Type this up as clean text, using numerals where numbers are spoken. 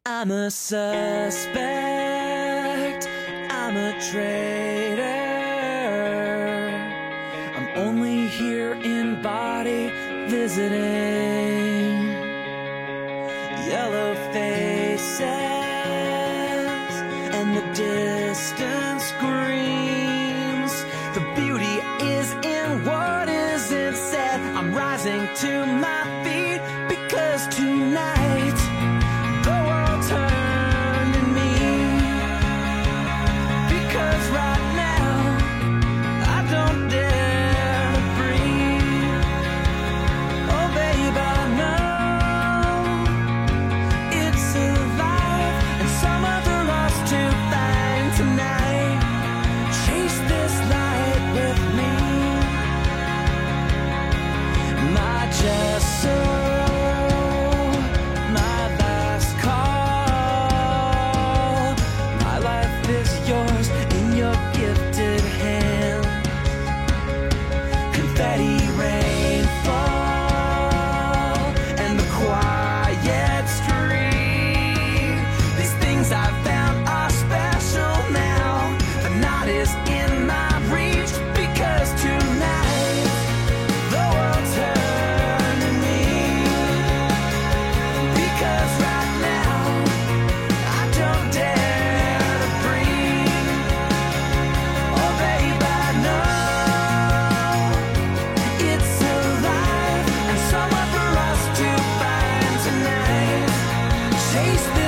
I'm a suspect, I'm a traitor. I'm only here in body visiting. Yellow faces and the distance screams. The beauty is in what isn't said. I'm rising to my feet because tonight the world turned in me. Because right now I don't dare to breathe. Oh babe, I know it's alive and some other lost to find tonight. Chase this light with me. My gesso, my last call. My life is yours in your gifted hand. Confetti rainfall and the quiet street. These things I found are special now. The night is in my reach because tonight the world turned to me. Because right now I don't dare to breathe. Oh babe, I know it's alive and somewhere for us to find tonight. Chase this